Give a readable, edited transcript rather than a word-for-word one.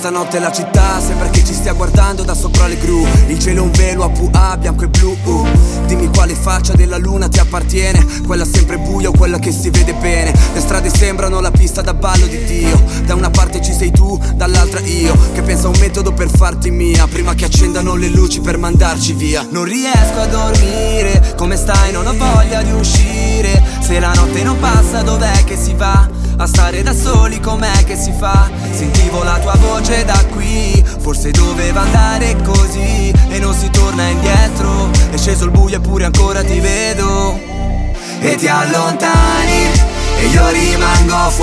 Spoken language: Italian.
Stanotte la città sembra che ci stia guardando da sopra le gru. Il cielo è un velo a PUA, bianco e blu. Dimmi quale faccia della luna ti appartiene, quella sempre buia o quella che si vede bene. Le strade sembrano la pista da ballo di Dio. Da una parte ci sei tu, dall'altra io, che pensa a un metodo per farti mia, prima che accendano le luci per mandarci via. Non riesco a dormire, come stai? Non ho voglia di uscire. Se la notte non passa dov'è che si va? A stare da soli com'è che si fa? Sentivo la tua voce da qui, forse doveva andare così e non si torna indietro. È sceso il buio eppure ancora ti vedo e ti allontani e io rimango fuori.